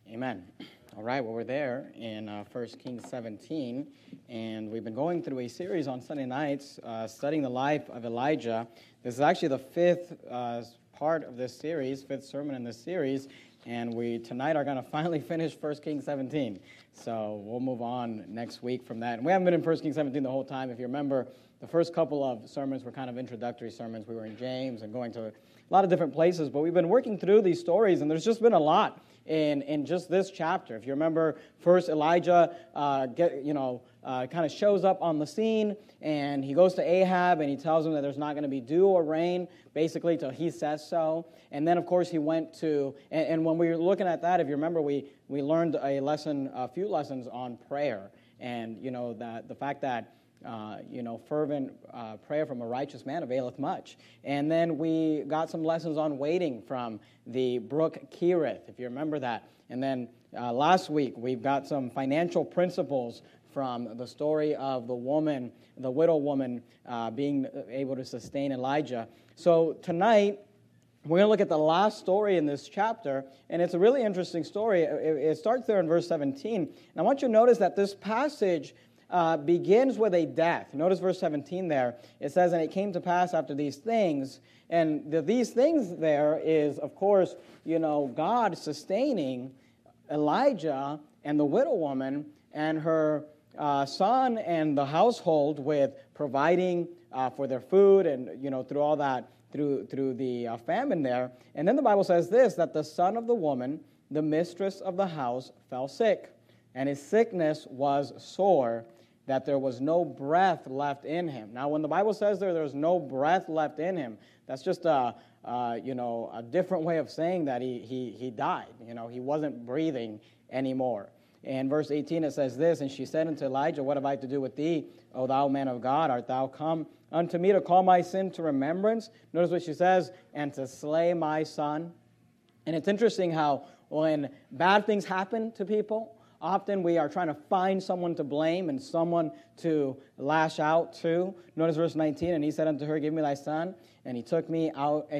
Amen. All right, well, we're there in 1 Kings 17, and we've been going through a series on Sunday nights studying the life of Elijah. This is actually the fifth part of this series, fifth sermon in this series, and we tonight are going to finally finish 1 Kings 17. So we'll move on next week from that. And we haven't been in 1 Kings 17 the whole time. If you remember, the first couple of sermons were kind of introductory sermons. We were in James and going to a lot of different places, but we've been working through these stories, and there's just been a lot in just this chapter. If you remember, first Elijah kind of shows up on the scene, and he goes to Ahab, and he tells him that there's not going to be dew or rain, basically, till he says so. And then, of course, he went to, and when we were looking at that, if you remember, we learned a few lessons on prayer, and, that the fact that fervent prayer from a righteous man availeth much. And then we got some lessons on waiting from the brook Kerith, if you remember that. And then last week, we've got some financial principles from the story of the widow woman being able to sustain Elijah. So tonight, we're going to look at the last story in this chapter, and it's a really interesting story. It starts there in verse 17. And I want you to notice that this passage begins with a death. Notice verse 17 there. It says, and it came to pass after these things. And these things there is, of course, God sustaining Elijah and the widow woman and her son and the household with providing for their food and, through all that, through the famine there. And then the Bible says this, that the son of the woman, the mistress of the house, fell sick. And his sickness was sore, that there was no breath left in him. Now, when the Bible says there's no breath left in him, that's just a different way of saying that he died. He wasn't breathing anymore. In verse 18 it says this, and she said unto Elijah, what have I to do with thee, O thou man of God? Art thou come unto me to call my sin to remembrance? Notice what she says, and to slay my son. And it's interesting how when bad things happen to people, often we are trying to find someone to blame and someone to lash out to. Notice verse 19, and he said unto her, give me thy son. And he took him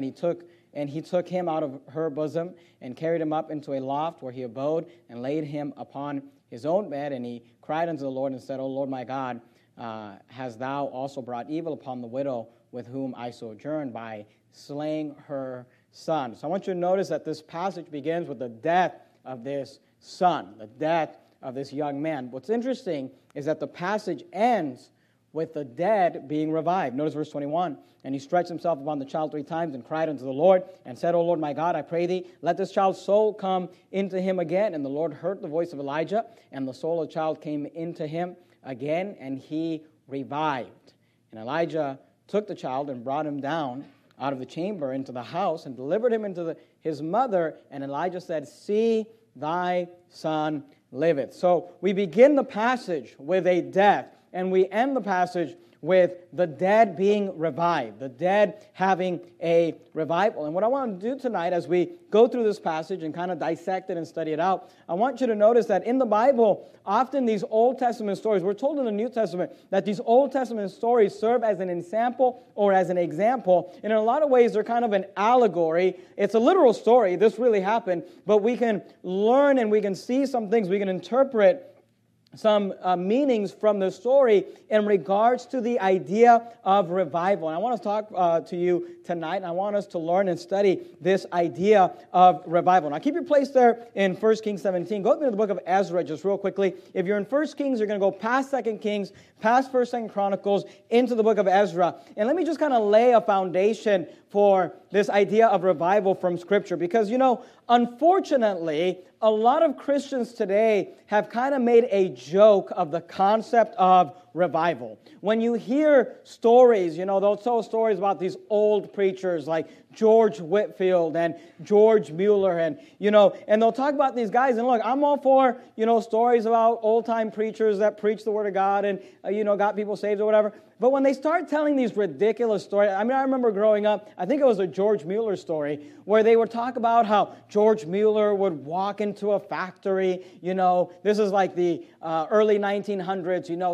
out of her bosom and carried him up into a loft where he abode and laid him upon his own bed. And he cried unto the Lord and said, O Lord my God, hast thou also brought evil upon the widow with whom I sojourned by slaying her son? So I want you to notice that this passage begins with the death of this son, the death of this young man. What's interesting is that the passage ends with the dead being revived. Notice verse 21. And he stretched himself upon the child 3 times and cried unto the Lord and said, O Lord my God, I pray thee, let this child's soul come into him again. And the Lord heard the voice of Elijah, and the soul of the child came into him again, and he revived. And Elijah took the child and brought him down out of the chamber into the house and delivered him into his mother. And Elijah said, see, thy son liveth. So we begin the passage with a death, and we end the passage with the dead being revived, the dead having a revival. And what I want to do tonight as we go through this passage and kind of dissect it and study it out, I want you to notice that in the Bible, often these Old Testament stories, we're told in the New Testament that these Old Testament stories serve as an ensample or as an example. And in a lot of ways, they're kind of an allegory. It's a literal story. This really happened. But we can learn and we can see some things. We can interpret some meanings from the story in regards to the idea of revival. And I want to talk to you tonight, and I want us to learn and study this idea of revival. Now, keep your place there in 1 Kings 17. Go to the book of Ezra just real quickly. If you're in 1 Kings, you're going to go past 2 Kings, past 1st, 2nd Chronicles, into the book of Ezra. And let me just kind of lay a foundation for this idea of revival from Scripture. Because, unfortunately, a lot of Christians today have kind of made a joke of the concept of revival. When you hear stories, they'll tell stories about these old preachers like George Whitefield and George Mueller, and they'll talk about these guys. And look, I'm all for, stories about old-time preachers that preach the Word of God and, got people saved or whatever. But when they start telling these ridiculous stories, I remember growing up, I think it was a George Mueller story, where they would talk about how George Mueller would walk into a factory, this is like the early 1900s, some factory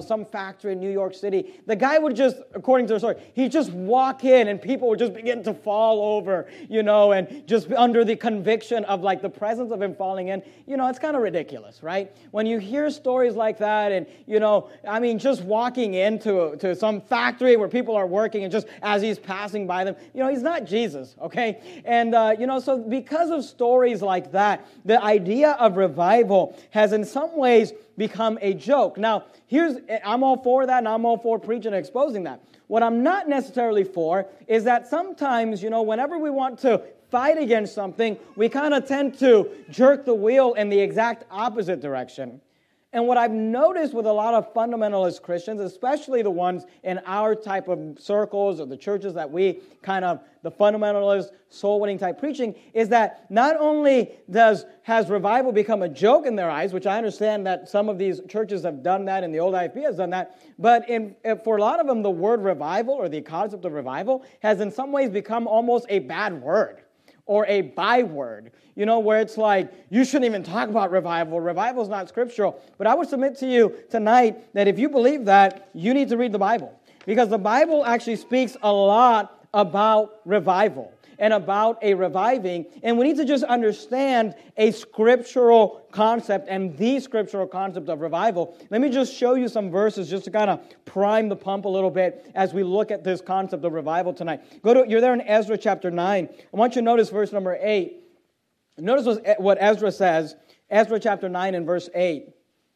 factory in New York City, the guy would just, according to the story, he'd just walk in and people would just begin to fall over, and just under the conviction of like the presence of him falling in. It's kind of ridiculous, right? When you hear stories like that and, just walking into some factory where people are working and just as he's passing by them, he's not Jesus, okay? And, so because of stories like that, the idea of revival has in some ways become a joke. Now, I'm all for that, and I'm all for preaching and exposing that. What I'm not necessarily for is that sometimes, whenever we want to fight against something, we kind of tend to jerk the wheel in the exact opposite direction. And what I've noticed with a lot of fundamentalist Christians, especially the ones in our type of circles or the churches that we the fundamentalist, soul-winning type preaching, is that not only has revival become a joke in their eyes, which I understand that some of these churches have done that and the old IFB has done that, but for a lot of them, the word revival or the concept of revival has in some ways become almost a bad word or a byword, where it's like, you shouldn't even talk about revival. Revival is not scriptural. But I would submit to you tonight that if you believe that, you need to read the Bible. Because the Bible actually speaks a lot about revival and about a reviving. And we need to just understand a scriptural concept and the scriptural concept of revival. Let me just show you some verses just to kind of prime the pump a little bit as we look at this concept of revival tonight. You're there in Ezra chapter 9. I want you to notice verse number 8. Notice what Ezra says, Ezra chapter 9 and verse 8.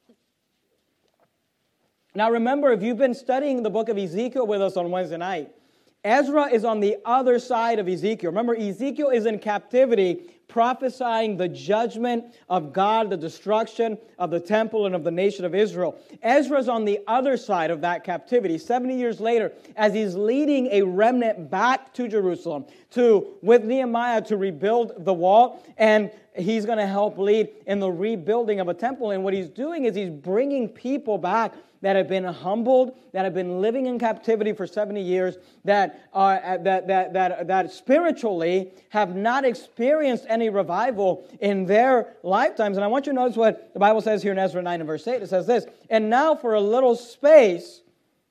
Now remember, if you've been studying the book of Ezekiel with us on Wednesday night, Ezra is on the other side of Ezekiel. Remember, Ezekiel is in captivity, prophesying the judgment of God, the destruction of the temple and of the nation of Israel. Ezra's on the other side of that captivity, 70 years later, as he's leading a remnant back to Jerusalem with Nehemiah to rebuild the wall, and he's going to help lead in the rebuilding of a temple. And what he's doing is he's bringing people back that have been humbled, that have been living in captivity for 70 years, that spiritually have not experienced any revival in their lifetimes. And I want you to notice what the Bible says here in Ezra 9 and verse 8. It says this, and now for a little space,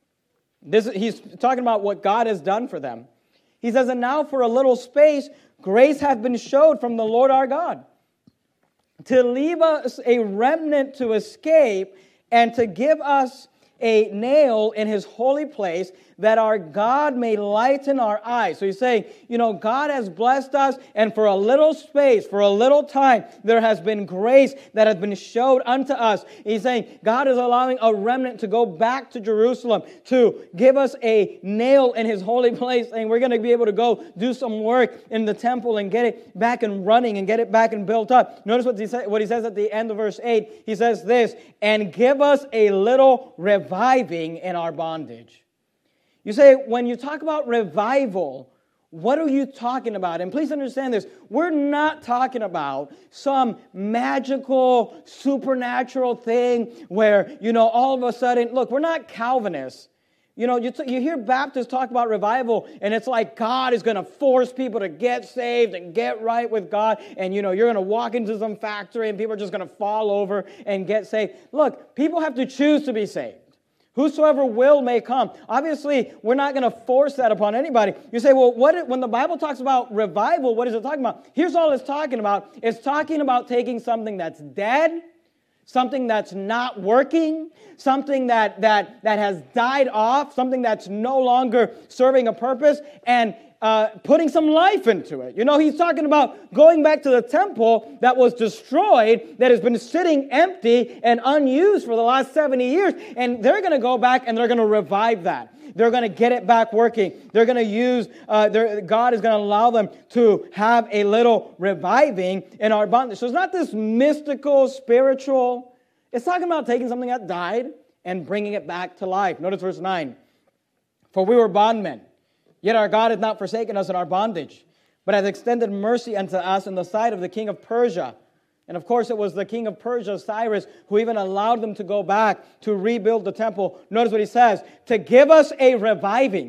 he's talking about what God has done for them. He says, and now for a little space, grace hath been showed from the Lord our God, to leave us a remnant to escape, and to give us a nail in his holy place, that our God may lighten our eyes. So he's saying, God has blessed us, and for a little space, for a little time, there has been grace that has been showed unto us. He's saying, God is allowing a remnant to go back to Jerusalem, to give us a nail in his holy place, and we're going to be able to go do some work in the temple and get it back and running and get it back and built up. Notice what he says at the end of verse 8. He says this, and give us a little reviving in our bondage. You say, when you talk about revival, what are you talking about? And please understand this. We're not talking about some magical, supernatural thing where, all of a sudden, look, we're not Calvinists. You hear Baptists talk about revival, and it's like God is going to force people to get saved and get right with God, and you're going to walk into some factory and people are just going to fall over and get saved. Look, people have to choose to be saved. Whosoever will may come. Obviously, we're not going to force that upon anybody. You say, well, when the Bible talks about revival, what is it talking about? Here's all it's talking about. It's talking about taking something that's dead, something that's not working, something that has died off, something that's no longer serving a purpose, and putting some life into it. He's talking about going back to the temple that was destroyed, that has been sitting empty and unused for the last 70 years, and they're going to go back and they're going to revive that. They're going to get it back working. They're going to use, God is going to allow them to have a little reviving in our bondage. So it's not this mystical, spiritual. It's talking about taking something that died and bringing it back to life. Notice verse 9. For we were bondmen, yet our God hath not forsaken us in our bondage, but hath extended mercy unto us in the sight of the king of Persia. And of course, it was the king of Persia, Cyrus, who even allowed them to go back to rebuild the temple. Notice what he says, to give us a reviving,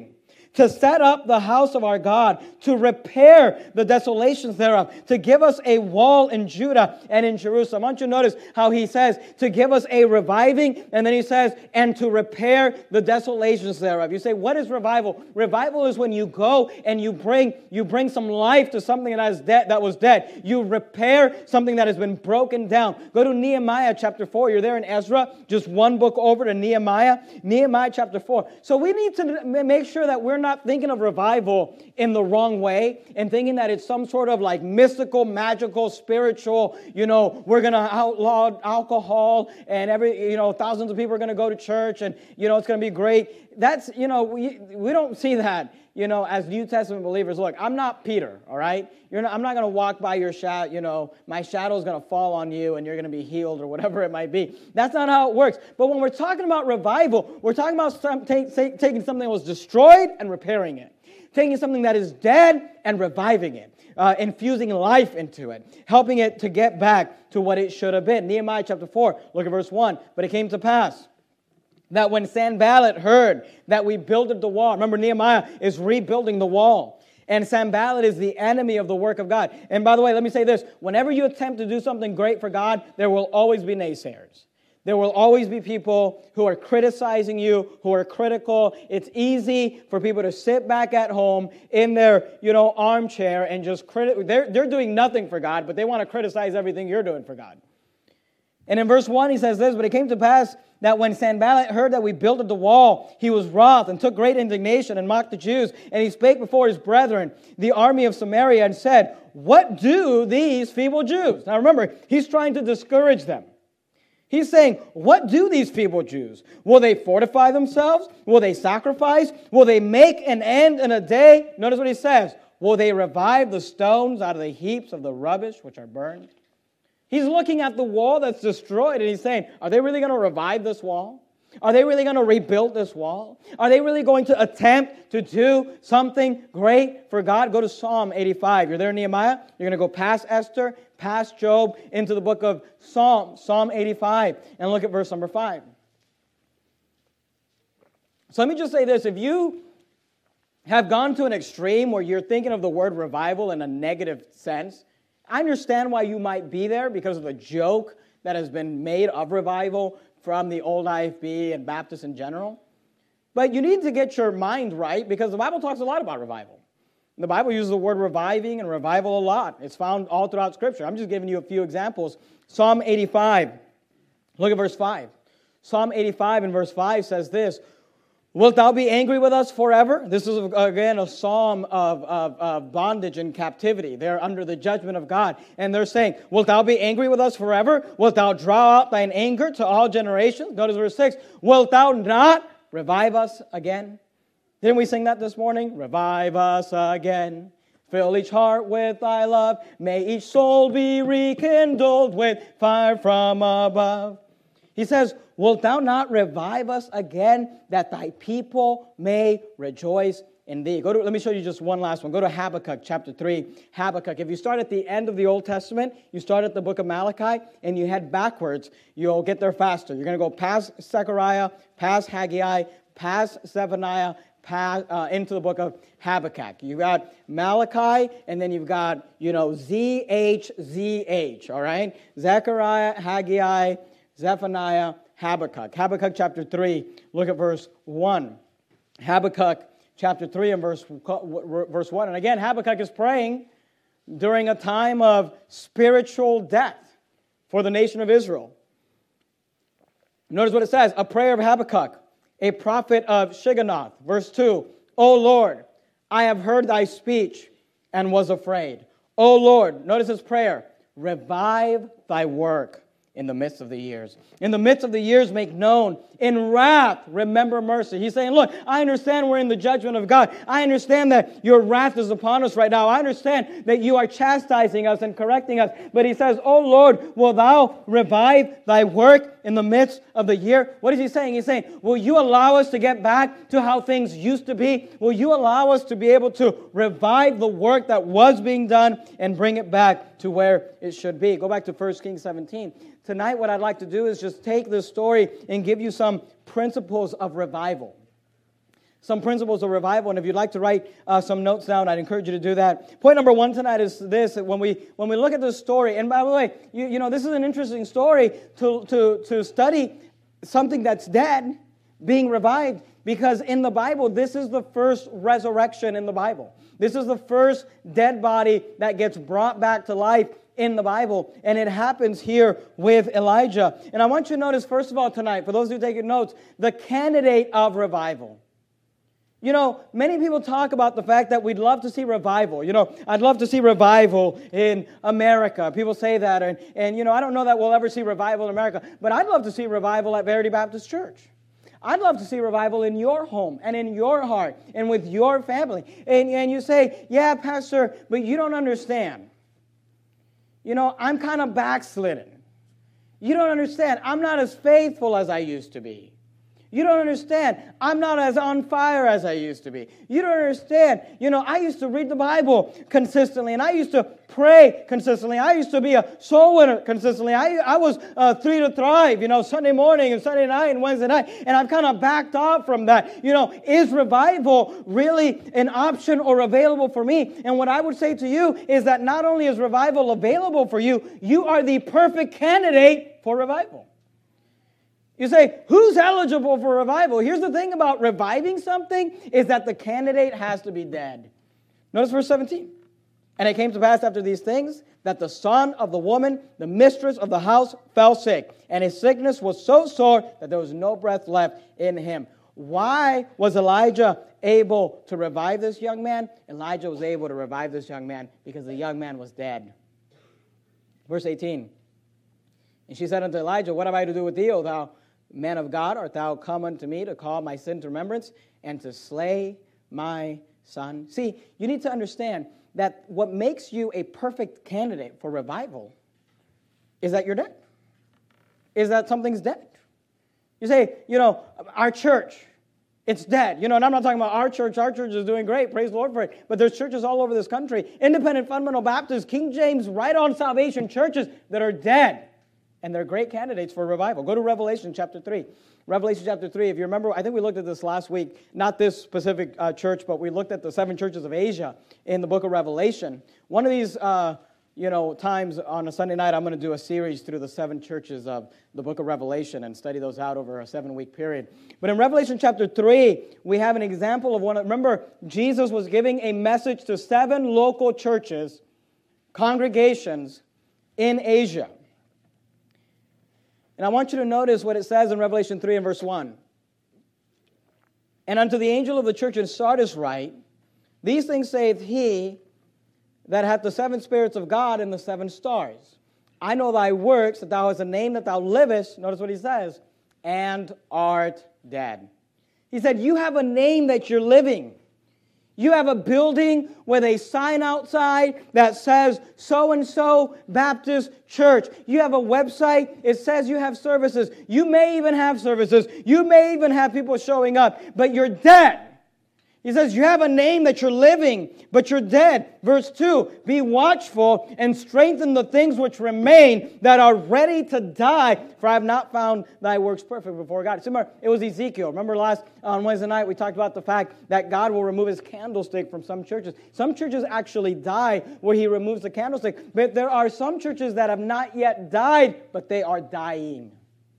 to set up the house of our God, to repair the desolations thereof, to give us a wall in Judah and in Jerusalem. I want you to notice how he says to give us a reviving, and then he says, and to repair the desolations thereof. You say, what is revival? Revival is when you go and you bring some life to something that was dead. You repair something that has been broken down. Go to Nehemiah chapter 4. You're there in Ezra, just one book over to Nehemiah. Nehemiah chapter 4. So we need to make sure that we're not thinking of revival in the wrong way and thinking that it's some sort of like mystical, magical, spiritual, we're going to outlaw alcohol and thousands of people are going to go to church and, it's going to be great. That's, we don't see that, as New Testament believers. Look, I'm not Peter, all right? I'm not going to walk by your shadow, my shadow is going to fall on you and you're going to be healed or whatever it might be. That's not how it works. But when we're talking about revival, we're talking about taking something that was destroyed and repairing it. Taking something that is dead and reviving it. Infusing life into it. Helping it to get back to what it should have been. Nehemiah chapter 4, look at verse 1. But it came to pass that when Sanballat heard that we builded the wall. Remember, Nehemiah is rebuilding the wall. And Sanballat is the enemy of the work of God. And by the way, let me say this. Whenever you attempt to do something great for God, there will always be naysayers. There will always be people who are criticizing you, who are critical. It's easy for people to sit back at home in their, armchair and just they're doing nothing for God, but they want to criticize everything you're doing for God. And in verse 1, he says this, but it came to pass that when Sanballat heard that we builded the wall, he was wroth and took great indignation and mocked the Jews. And he spake before his brethren, the army of Samaria, and said, what do these feeble Jews? Now remember, he's trying to discourage them. He's saying, what do these feeble Jews? Will they fortify themselves? Will they sacrifice? Will they make an end in a day? Notice what he says. Will they revive the stones out of the heaps of the rubbish which are burned? He's looking at the wall that's destroyed and he's saying, are they really going to revive this wall? Are they really going to rebuild this wall? Are they really going to attempt to do something great for God? Go to Psalm 85. You're there in Nehemiah. You're going to go past Esther, past Job, into the book of Psalm 85, and look at verse number 5. So let me just say this. If you have gone to an extreme where you're thinking of the word revival in a negative sense, I understand why you might be there because of the joke that has been made of revival from the old IFB and Baptists in general. But you need to get your mind right because the Bible talks a lot about revival. The Bible uses the word reviving and revival a lot. It's found all throughout Scripture. I'm just giving you a few examples. Psalm 85. Look at verse 5. Psalm 85 and verse 5 says this, wilt thou be angry with us forever? This is, again, a psalm of bondage and captivity. They're under the judgment of God. And they're saying, wilt thou be angry with us forever? Wilt thou draw out thine anger to all generations? Notice verse 6. Wilt thou not revive us again? Didn't we sing that this morning? Revive us again. Fill each heart with thy love. May each soul be rekindled with fire from above. He says, wilt thou not revive us again, that thy people may rejoice in thee? Let me show you just one last one. Go to Habakkuk chapter 3. Habakkuk. If you start at the end of the Old Testament, you start at the book of Malachi, and you head backwards, you'll get there faster. You're going to go past Zechariah, past Haggai, past Zephaniah, into the book of Habakkuk. You've got Malachi, and then you've got, ZHZH, all right? Zechariah, Haggai, Zephaniah, Habakkuk. Habakkuk chapter 3, look at verse 1. Habakkuk chapter 3 and verse 1. And again, Habakkuk is praying during a time of spiritual death for the nation of Israel. Notice what it says, a prayer of Habakkuk, a prophet of Shigionoth. Verse 2, O Lord, I have heard thy speech and was afraid. O Lord, notice his prayer, revive thy work in the midst of the years. In the midst of the years, make known. In wrath, remember mercy. He's saying, look, I understand we're in the judgment of God. I understand that your wrath is upon us right now. I understand that you are chastising us and correcting us. But he says, oh Lord, will thou revive thy work in the midst of the year? What is he saying? He's saying, will you allow us to get back to how things used to be? Will you allow us to be able to revive the work that was being done and bring it back to where it should be? Go back to 1 Kings 17. Tonight, what I'd like to do is just take this story and give you some principles of revival. some principles of revival. And if you'd like to write some notes down, I'd encourage you to do that. Point number 1 tonight is this: when we look at this story, and by the way, you know, this is an interesting story to study something that's dead being revived, because in the Bible, this is the first resurrection in the Bible. This is the first dead body that gets brought back to life in the Bible, and it happens here with Elijah. And I want you to notice, first of all, tonight, for those who are taking notes, the candidate of revival. You know, many people talk about the fact that we'd love to see revival. You know, I'd love to see revival in America. People say that, and you know, I don't know that we'll ever see revival in America, but I'd love to see revival at Verity Baptist Church. I'd love to see revival in your home and in your heart and with your family. And you say, yeah, Pastor, but you don't understand. You know, I'm kind of backslidden. You don't understand. I'm not as faithful as I used to be. You don't understand. I'm not as on fire as I used to be. You don't understand. You know, I used to read the Bible consistently, and I used to pray consistently. I used to be a soul winner consistently. I was 3 to Thrive, you know, Sunday morning and Sunday night and Wednesday night, and I've kind of backed off from that. You know, is revival really an option or available for me? And what I would say to you is that not only is revival available for you, you are the perfect candidate for revival. You say, who's eligible for revival? Here's the thing about reviving something is that the candidate has to be dead. Notice verse 17. And it came to pass after these things that the son of the woman, the mistress of the house, fell sick. And his sickness was so sore that there was no breath left in him. Why was Elijah able to revive this young man? Elijah was able to revive this young man because the young man was dead. Verse 18. And she said unto Elijah, what have I to do with thee, O thou man of God? Art thou come unto me to call my sin to remembrance and to slay my son? See, you need to understand that what makes you a perfect candidate for revival is that you're dead. Is that something's dead. You say, you know, our church, it's dead. You know, and I'm not talking about our church. Our church is doing great. Praise the Lord for it. But there's churches all over this country, independent fundamental Baptist, King James, Right On Salvation churches that are dead. And they're great candidates for revival. Go to Revelation chapter 3. Revelation chapter 3, if you remember, I think we looked at this last week. Not this specific church, but we looked at the 7 churches of Asia in the book of Revelation. One of these, times on a Sunday night, I'm going to do a series through the 7 churches of the book of Revelation and study those out over a 7-week period. But in Revelation chapter 3, we have an example of one. Remember, Jesus was giving a message to 7 local churches, congregations in Asia. And I want you to notice what it says in Revelation 3 and verse 1. And unto the angel of the church in Sardis write, these things saith he that hath the 7 spirits of God and the 7 stars. I know thy works, that thou hast a name, that thou livest, notice what he says, and art dead. He said, you have a name that you're living. You have a building with a sign outside that says so-and-so Baptist Church. You have a website. It says you have services. You may even have services. You may even have people showing up, but you're dead. He says you have a name that you're living, but you're dead. Verse 2, be watchful and strengthen the things which remain that are ready to die, for I have not found thy works perfect before God. Remember, it was Ezekiel. Remember on Wednesday night we talked about the fact that God will remove his candlestick from some churches. Some churches actually die where he removes the candlestick, but there are some churches that have not yet died, but they are dying.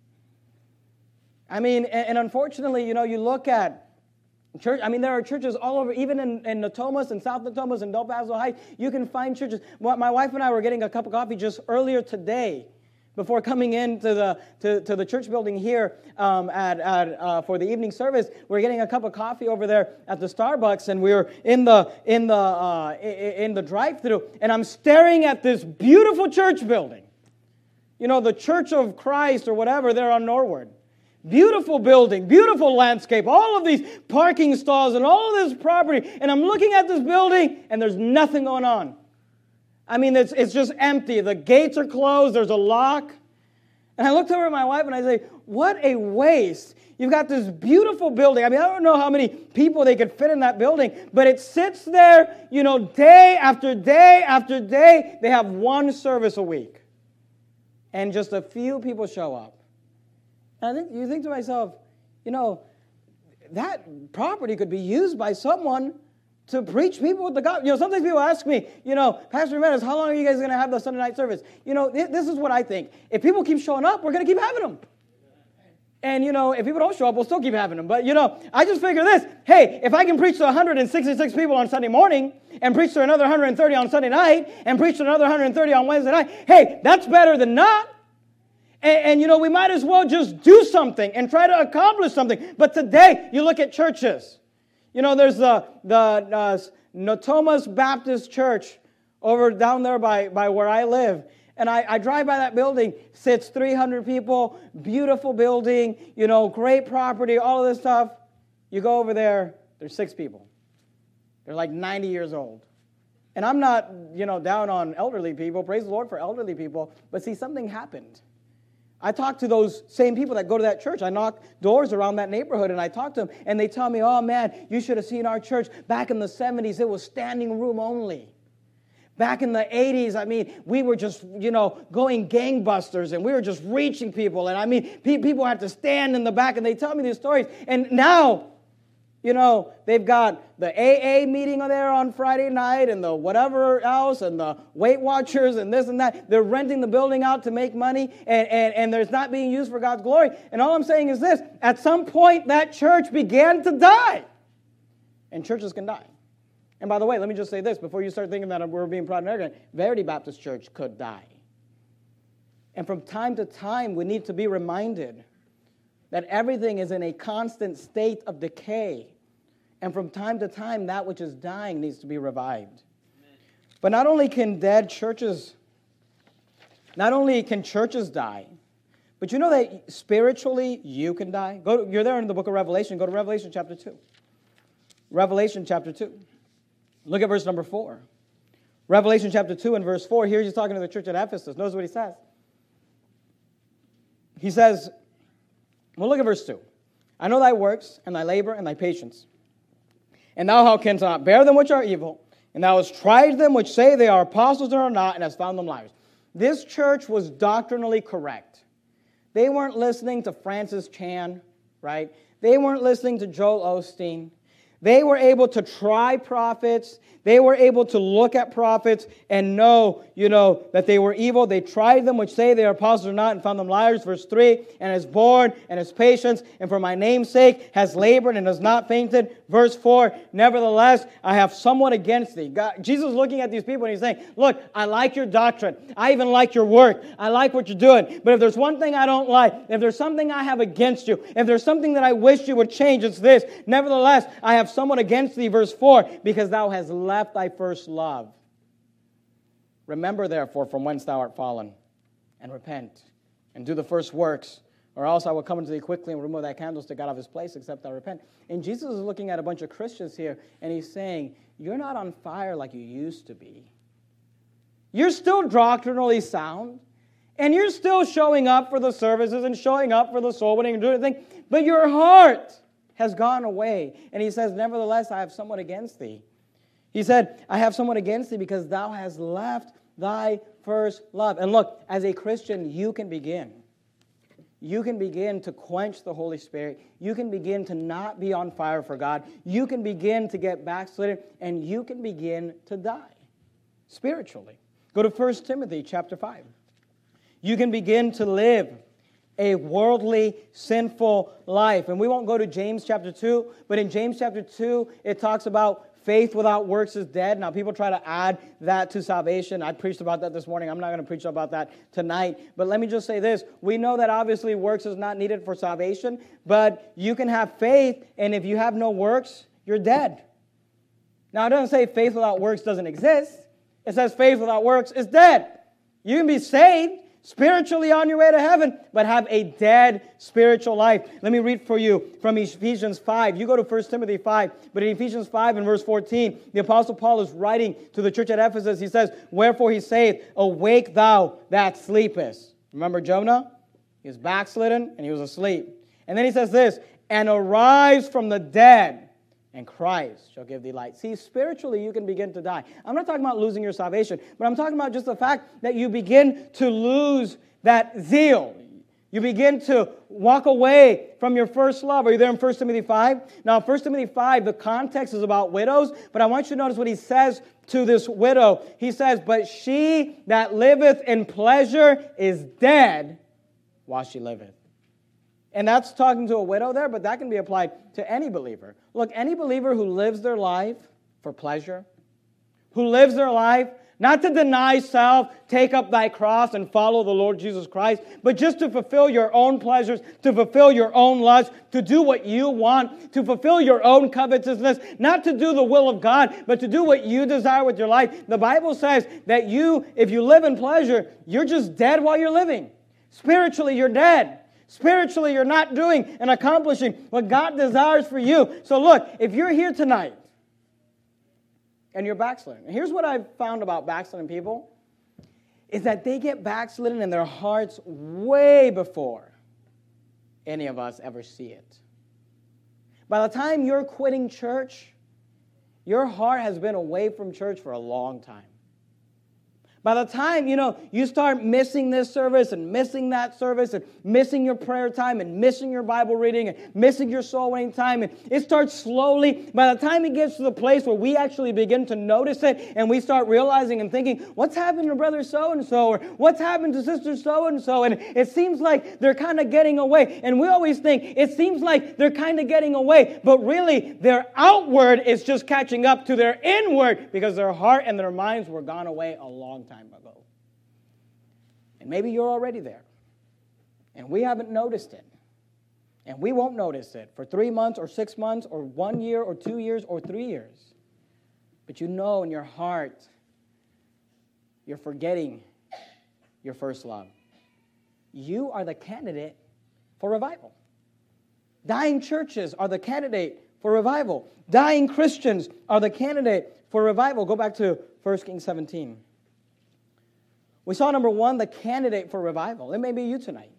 I mean, and unfortunately, you know, you look at church. I mean, there are churches all over, even in Natomas and South Natomas and Del Paso Heights. You can find churches. My wife and I were getting a cup of coffee just earlier today, before coming into the church building here for the evening service. We're getting a cup of coffee over there at the Starbucks, and we were in the drive-thru, and I'm staring at this beautiful church building. You know, the Church of Christ or whatever there on Norwood. Beautiful building, beautiful landscape, all of these parking stalls and all of this property. And I'm looking at this building and there's nothing going on. I mean, it's just empty. The gates are closed. There's a lock. And I looked over at my wife and I say, what a waste. You've got this beautiful building. I mean, I don't know how many people they could fit in that building, but it sits there, you know, day after day after day. They have one service a week. And just a few people show up. And you think to myself, you know, that property could be used by someone to preach people with the gospel. Sometimes people ask me, Pastor Jimenez, how long are you guys going to have the Sunday night service? This is what I think. If people keep showing up, we're going to keep having them. And, if people don't show up, we'll still keep having them. But, I just figure this. Hey, if I can preach to 166 people on Sunday morning and preach to another 130 on Sunday night and preach to another 130 on Wednesday night, hey, that's better than not. And we might as well just do something and try to accomplish something. But today, you look at churches. There's the Notomas Baptist Church over down there by where I live. And I drive by that building, sits 300 people, beautiful building, great property, all of this stuff. You go over there, there's 6 people. They're like 90 years old. And I'm not, down on elderly people. Praise the Lord for elderly people. But see, something happened. I talk to those same people that go to that church. I knock doors around that neighborhood, and I talk to them, and they tell me, oh, man, you should have seen our church. Back in the 70s, it was standing room only. Back in the 80s, we were just, going gangbusters, and we were just reaching people. And, people had to stand in the back, and they tell me these stories. And now, they've got the AA meeting there on Friday night and the whatever else and the Weight Watchers and this and that. They're renting the building out to make money, and there's not being used for God's glory. And all I'm saying is this. At some point, that church began to die. And churches can die. And by the way, let me just say this. Before you start thinking that we're being proud and arrogant, Verity Baptist Church could die. And from time to time, we need to be reminded that everything is in a constant state of decay. And from time to time, that which is dying needs to be revived. Amen. But not only can churches die, but you know that spiritually you can die? You're there in the book of Revelation. Go to Revelation chapter 2. Revelation chapter 2. Look at verse number 4. Revelation chapter 2 and verse 4. Here he's talking to the church at Ephesus. Notice what he says. He says, well, look at verse 2. I know thy works, and thy labor, and thy patience. And thou how canst not bear them which are evil, and thou hast tried them which say they are apostles and are not, and hast found them liars. This church was doctrinally correct. They weren't listening to Francis Chan, right? They weren't listening to Joel Osteen. They were able to try prophets. They were able to look at prophets and know, that they were evil. They tried them, which say they are apostles or not, and found them liars. Verse 3, and has borne and has patience, and for my name's sake has labored and has not fainted. Verse 4, nevertheless, I have somewhat against thee. Jesus is looking at these people and he's saying, look, I like your doctrine. I even like your work. I like what you're doing. But if there's one thing I don't like, if there's something I have against you, if there's something that I wish you would change, it's this. Nevertheless, I have somewhat against thee, verse 4, because thou hast left thy first love. Remember, therefore, from whence thou art fallen, and repent, and do the first works, or else I will come unto thee quickly and remove that candlestick out of his place, except thou repent. And Jesus is looking at a bunch of Christians here, and he's saying, you're not on fire like you used to be. You're still doctrinally sound, and you're still showing up for the services and showing up for the soul winning and doing everything, but your heart has gone away. And he says, nevertheless, I have somewhat against thee. He said, I have somewhat against thee because thou hast left thy first love. And look, as a Christian, you can begin. You can begin to quench the Holy Spirit. You can begin to not be on fire for God. You can begin to get backslidden, and you can begin to die spiritually. Go to 1 Timothy chapter 5. You can begin to live a worldly, sinful life. And we won't go to James chapter 2, but in James chapter 2, it talks about faith without works is dead. Now, people try to add that to salvation. I preached about that this morning. I'm not going to preach about that tonight. But let me just say this. We know that obviously works is not needed for salvation, but you can have faith, and if you have no works, you're dead. Now, it doesn't say faith without works doesn't exist. It says faith without works is dead. You can be saved spiritually on your way to heaven, but have a dead spiritual life. Let me read for you from Ephesians 5. You go to 1 Timothy 5, but in Ephesians 5 and verse 14, the Apostle Paul is writing to the church at Ephesus. He says, wherefore he saith, awake thou that sleepest. Remember Jonah? He was backslidden and he was asleep. And then he says this, and arise from the dead, and Christ shall give thee light. See, spiritually you can begin to die. I'm not talking about losing your salvation, but I'm talking about just the fact that you begin to lose that zeal. You begin to walk away from your first love. Are you there in 1 Timothy 5? Now, 1 Timothy 5, the context is about widows, but I want you to notice what he says to this widow. He says, but she that liveth in pleasure is dead while she liveth. And that's talking to a widow there, but that can be applied to any believer. Look, any believer who lives their life for pleasure, who lives their life not to deny self, take up thy cross and follow the Lord Jesus Christ, but just to fulfill your own pleasures, to fulfill your own lusts, to do what you want, to fulfill your own covetousness, not to do the will of God, but to do what you desire with your life. The Bible says that if you live in pleasure, you're just dead while you're living. Spiritually, you're dead. Spiritually, you're not doing and accomplishing what God desires for you. So look, if you're here tonight, and you're backslidden. And here's what I've found about backslidden people, is that they get backslidden in their hearts way before any of us ever see it. By the time you're quitting church, your heart has been away from church for a long time. By the time, you start missing this service and missing that service and missing your prayer time and missing your Bible reading and missing your soul winning time, and it starts slowly. By the time it gets to the place where we actually begin to notice it and we start realizing and thinking, what's happened to brother so-and-so, or what's happened to sister so-and-so, and it seems like they're kind of getting away. And we always think it seems like they're kind of getting away, but really their outward is just catching up to their inward, because their heart and their minds were gone away a long time ago. And maybe you're already there, and we haven't noticed it, and we won't notice it for 3 months or 6 months or 1 year or 2 years or 3 years. But in your heart, you're forgetting your first love. You are the candidate for revival. Dying churches are the candidate for revival. Dying Christians are the candidate for revival. Go back to 1 Kings 17. We saw, number one, the candidate for revival. It may be you tonight.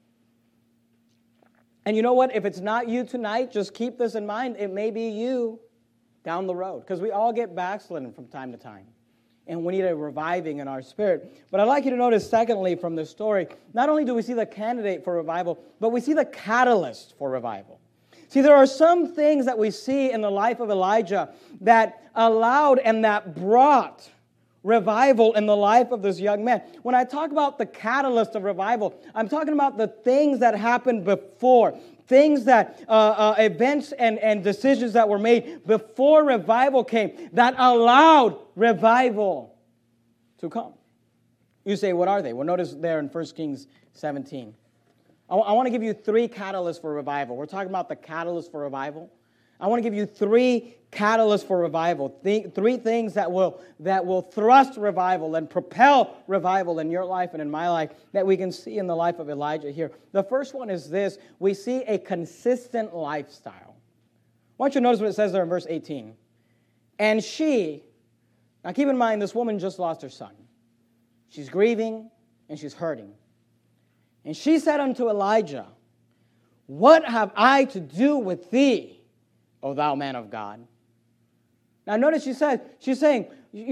And you know what? If it's not you tonight, just keep this in mind. It may be you down the road, because we all get backslidden from time to time. And we need a reviving in our spirit. But I'd like you to notice, secondly, from this story, not only do we see the candidate for revival, but we see the catalyst for revival. See, there are some things that we see in the life of Elijah that allowed and that brought revival in the life of this young man. When I talk about the catalyst of revival, I'm talking about the things that happened before, things that, events and decisions that were made before revival came that allowed revival to come. You say, what are they? Well, notice there in 1 Kings 17. I want to give you 3 catalysts for revival. We're talking about the catalyst for revival. I want to give you 3 catalysts for revival, 3 things that will thrust revival and propel revival in your life and in my life that we can see in the life of Elijah here. The first one is this. We see a consistent lifestyle. I want you to notice what it says there in verse 18. And she, now keep in mind, this woman just lost her son. She's grieving and she's hurting. And she said unto Elijah, what have I to do with thee, O thou man of God? Now notice she's saying, she's saying,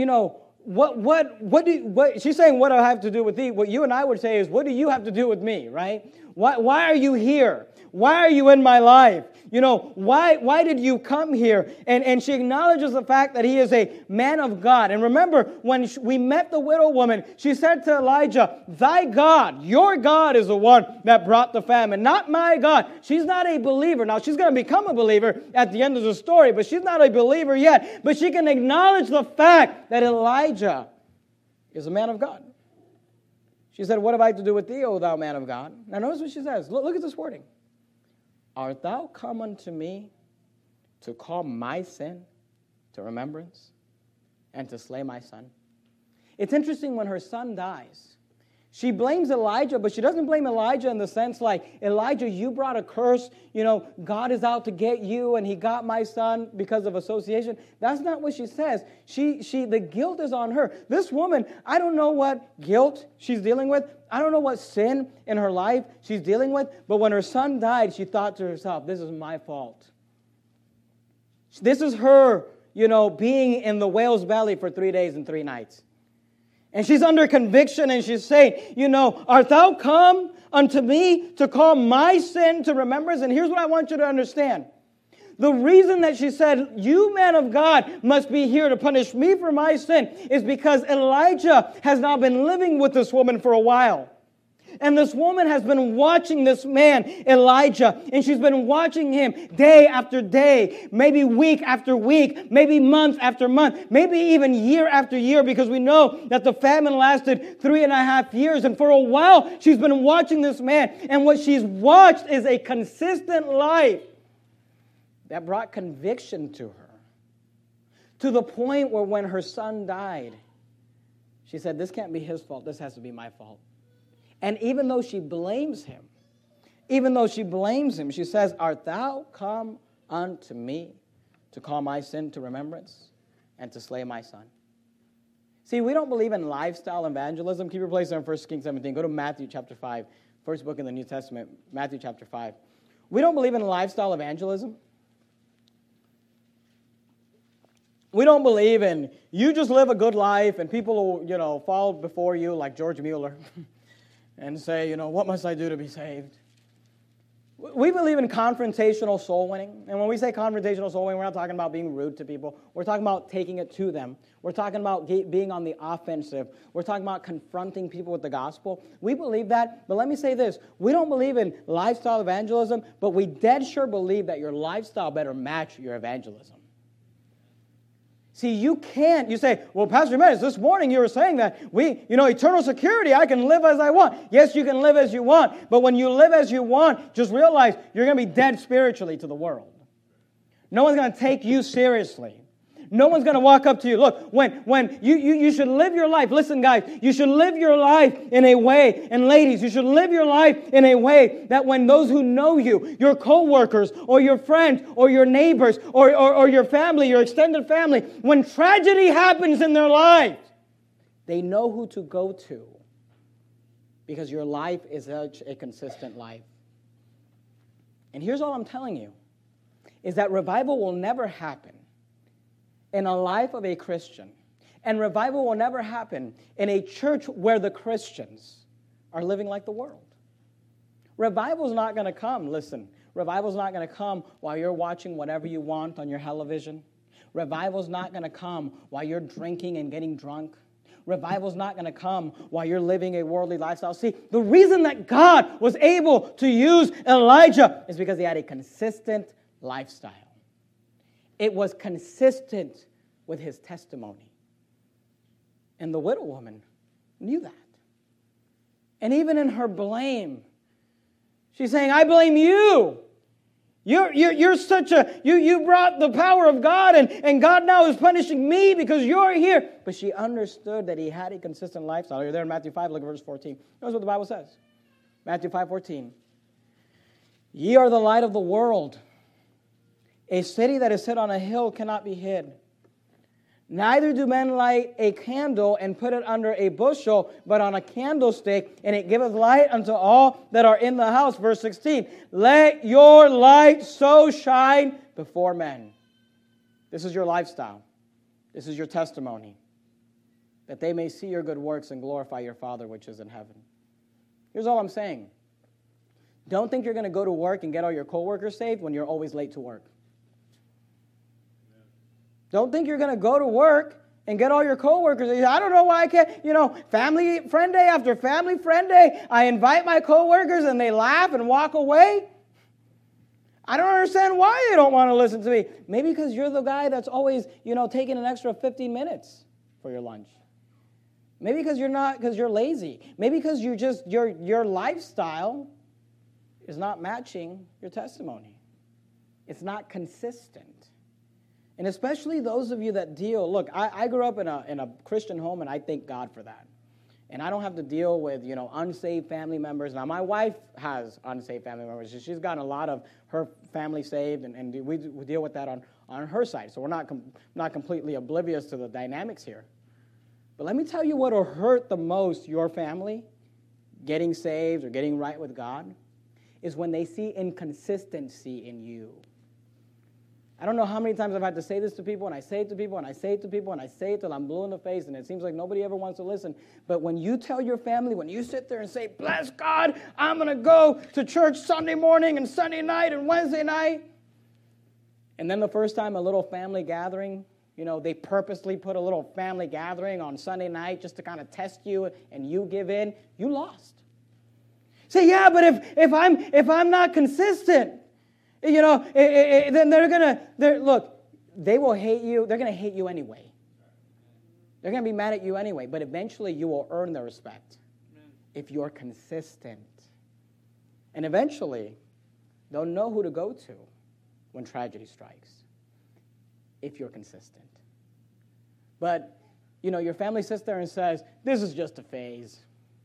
what she's saying, what do I have to do with thee? What you and I would say is, what do you have to do with me, right? Why are you here? Why are you in my life? Why did you come here? And she acknowledges the fact that he is a man of God. And remember, when we met the widow woman, she said to Elijah, thy God, your God is the one that brought the famine, not my God. She's not a believer. Now, she's going to become a believer at the end of the story, but she's not a believer yet. But she can acknowledge the fact that Elijah is a man of God. She said, what have I to do with thee, O thou man of God? Now, notice what she says. Look at this wording. Art thou come unto me to call my sin to remembrance and to slay my son? It's interesting, when her son dies, she blames Elijah, but she doesn't blame Elijah in the sense like, Elijah, you brought a curse. God is out to get you, and he got my son because of association. That's not what she says. The guilt is on her. This woman, I don't know what guilt she's dealing with. I don't know what sin in her life she's dealing with. But when her son died, she thought to herself, this is my fault. This is her, being in the whale's belly for 3 days and 3 nights. And she's under conviction, and she's saying, art thou come unto me to call my sin to remembrance? And here's what I want you to understand. The reason that she said, you, man of God, must be here to punish me for my sin is because Elijah has now been living with this woman for a while. And this woman has been watching this man, Elijah, and she's been watching him day after day, maybe week after week, maybe month after month, maybe even year after year, because we know that the famine lasted 3.5 years. And for a while, she's been watching this man. And what she's watched is a consistent life that brought conviction to her, to the point where when her son died, she said, this can't be his fault, this has to be my fault. And even though she blames him, she says, art thou come unto me to call my sin to remembrance and to slay my son? See, we don't believe in lifestyle evangelism. Keep your place there in 1 Kings 17. Go to Matthew chapter 5, first book in the New Testament, Matthew chapter 5. We don't believe in lifestyle evangelism. We don't believe in you just live a good life and people will, fall before you like George Mueller and say, what must I do to be saved? We believe in confrontational soul winning. And when we say confrontational soul winning, we're not talking about being rude to people. We're talking about taking it to them. We're talking about being on the offensive. We're talking about confronting people with the gospel. We believe that, but let me say this. We don't believe in lifestyle evangelism, but we dead sure believe that your lifestyle better match your evangelism. See, you say, well, Pastor Jimenez, this morning you were saying that eternal security, I can live as I want. Yes, you can live as you want, but when you live as you want, just realize you're going to be dead spiritually to the world. No one's going to take you seriously. No one's going to walk up to you. Look, when you should live your life. Listen, guys, you should live your life in a way, and ladies, you should live your life in a way that when those who know you, your co-workers or your friends or your neighbors or your family, your extended family, when tragedy happens in their lives, they know who to go to because your life is such a consistent life. And here's all I'm telling you, is that revival will never happen in a life of a Christian. And revival will never happen in a church where the Christians are living like the world. Revival's not going to come, listen, revival's not going to come while you're watching whatever you want on your television. Revival's not going to come while you're drinking and getting drunk. Revival's not going to come while you're living a worldly lifestyle. See, the reason that God was able to use Elijah is because he had a consistent lifestyle. It was consistent with his testimony. And the widow woman knew that. And even in her blame, she's saying, I blame you. You're such a, you brought the power of God and God now is punishing me because you're here. But she understood that he had a consistent lifestyle. You're there in Matthew 5, look at verse 14. Notice what the Bible says. Matthew 5:14. Ye are the light of the world. A city that is set on a hill cannot be hid. Neither do men light a candle and put it under a bushel, but on a candlestick, and it giveth light unto all that are in the house. Verse 16, let your light so shine before men. This is your lifestyle. This is your testimony, that they may see your good works and glorify your Father which is in heaven. Here's all I'm saying. Don't think you're going to go to work and get all your coworkers saved when you're always late to work. Don't think you're going to go to work and get all your coworkers. I don't know why I can't, family friend day after family friend day, I invite my coworkers and they laugh and walk away. I don't understand why they don't want to listen to me. Maybe because you're the guy that's always, taking an extra 15 minutes for your lunch. Maybe because you're lazy. Maybe because your lifestyle is not matching your testimony. It's not consistent. And especially those of you that look, I grew up in a Christian home, and I thank God for that. And I don't have to deal with, unsaved family members. Now, my wife has unsaved family members. She's gotten a lot of her family saved, and we deal with that on her side. So we're not completely oblivious to the dynamics here. But let me tell you what will hurt the most your family getting saved or getting right with God is when they see inconsistency in you. I don't know how many times I've had to say this to people, and I say it to people, and I say it to people, and I say it till I'm blue in the face, and it seems like nobody ever wants to listen. But when you tell your family, when you sit there and say, bless God, I'm going to go to church Sunday morning and Sunday night and Wednesday night, and then the first time a little family gathering, they purposely put a little family gathering on Sunday night just to kind of test you, and you give in, you lost. Say, yeah, but if I'm not consistent, then they will hate you. They're going to hate you anyway. They're going to be mad at you anyway, but eventually you will earn their respect if you're consistent. And eventually, they'll know who to go to when tragedy strikes, if you're consistent. But, your family sits there and says, this is just a phase.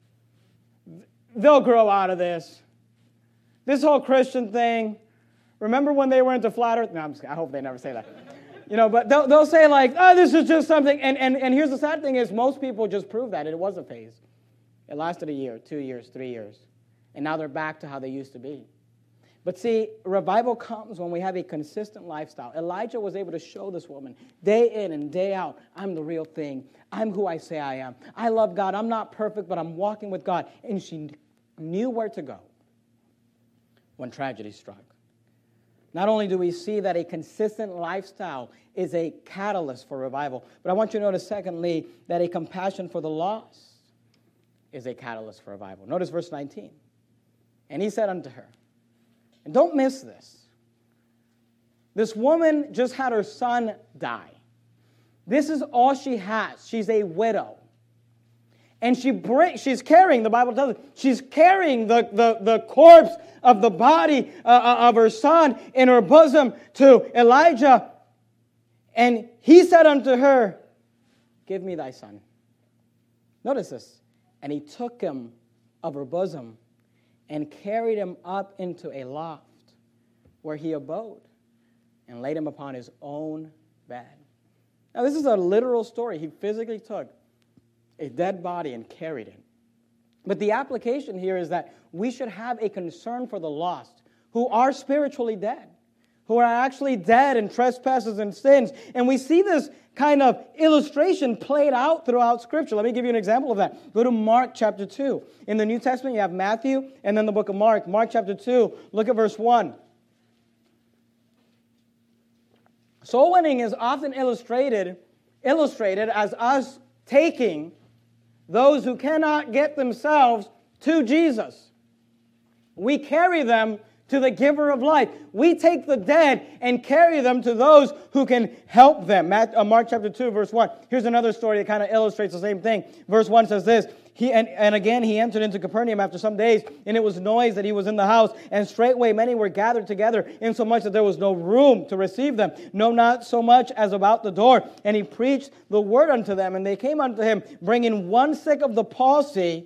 They'll grow out of this. This whole Christian thing, remember when they were into flat earth? No, I hope they never say that. But they'll say like, oh, this is just something. And here's the sad thing is most people just prove that it was a phase. It lasted a year, 2 years, 3 years. And now they're back to how they used to be. But see, revival comes when we have a consistent lifestyle. Elijah was able to show this woman day in and day out, I'm the real thing. I'm who I say I am. I love God. I'm not perfect, but I'm walking with God. And she knew where to go when tragedy struck. Not only do we see that a consistent lifestyle is a catalyst for revival, but I want you to notice, secondly, that a compassion for the lost is a catalyst for revival. Notice verse 19. And he said unto her, and don't miss this. This woman just had her son die. This is all she has. She's a widow. And she's carrying, the Bible tells us, she's carrying the corpse of the body of her son in her bosom to Elijah. And he said unto her, give me thy son. Notice this. And he took him of her bosom and carried him up into a loft where he abode and laid him upon his own bed. Now, this is a literal story. He physically took a dead body and carried it. But the application here is that we should have a concern for the lost who are spiritually dead, who are actually dead in trespasses and sins. And we see this kind of illustration played out throughout Scripture. Let me give you an example of that. Go to Mark chapter 2. In the New Testament, you have Matthew and then the book of Mark. Mark chapter 2, look at verse 1. Soul winning is often illustrated as us taking those who cannot get themselves to Jesus. We carry them to the giver of life. We take the dead and carry them to those who can help them. Mark chapter 2, verse 1. Here's another story that kind of illustrates the same thing. Verse 1 says this, and again he entered into Capernaum after some days, and it was noised that he was in the house, and straightway many were gathered together, insomuch that there was no room to receive them, no, not so much as about the door. And he preached the word unto them, and they came unto him, bringing one sick of the palsy,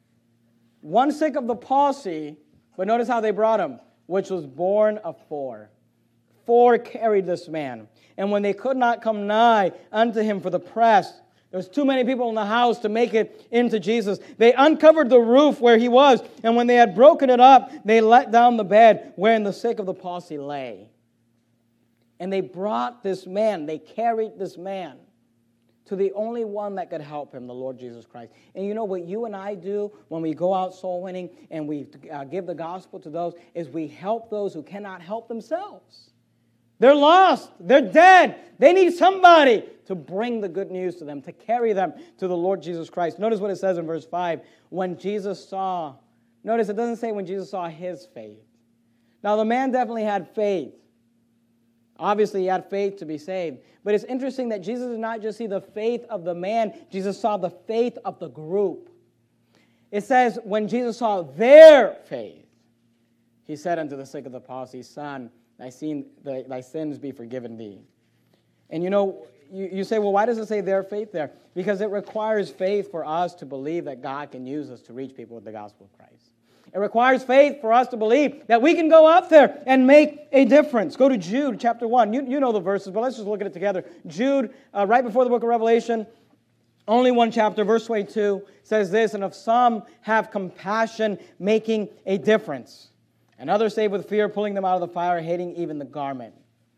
but notice how they brought him, which was born of four. Four carried this man. And when they could not come nigh unto him for the press, there was too many people in the house to make it into Jesus. They uncovered the roof where he was, and when they had broken it up, they let down the bed wherein the sick of the palsy lay. And they brought this man, they carried this man to the only one that could help him, the Lord Jesus Christ. And you know what you and I do when we go out soul winning and we give the gospel to those is we help those who cannot help themselves. They're lost. They're dead. They need somebody to bring the good news to them, to carry them to the Lord Jesus Christ. Notice what it says in verse 5. When Jesus saw, notice it doesn't say when Jesus saw his faith. Now the man definitely had faith. Obviously, he had faith to be saved. But it's interesting that Jesus did not just see the faith of the man, Jesus saw the faith of the group. It says, when Jesus saw their faith, he said unto the sick of the palsy, Son, thy sins be forgiven thee. And you say, well, why does it say their faith there? Because it requires faith for us to believe that God can use us to reach people with the gospel of Christ. It requires faith for us to believe that we can go out there and make a difference. Go to Jude chapter 1. You know the verses, but let's just look at it together. Jude, right before the book of Revelation, only one chapter, verse 22, says this, and if some have compassion, making a difference, and others save with fear, pulling them out of the fire, hating even the garment,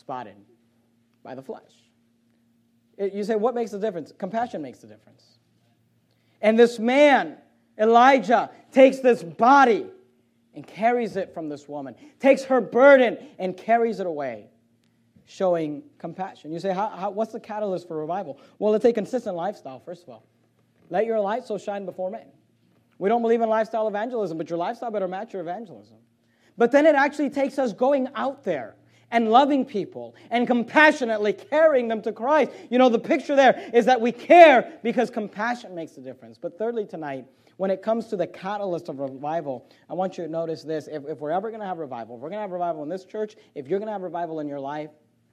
spotted by the flesh. You say, what makes the difference? Compassion makes the difference. And this man, Elijah, takes this body and carries it from this woman, takes her burden and carries it away, showing compassion. You say, what's the catalyst for revival? Well, it's a consistent lifestyle, first of all. Let your light so shine before men. We don't believe in lifestyle evangelism, but your lifestyle better match your evangelism. But then it actually takes us going out there and loving people and compassionately carrying them to Christ. You know, the picture there is that we care because compassion makes a difference. But thirdly tonight, when it comes to the catalyst of revival, I want you to notice this. If we're ever going to have revival, if we're going to have revival in this church, if you're going to have revival in your life,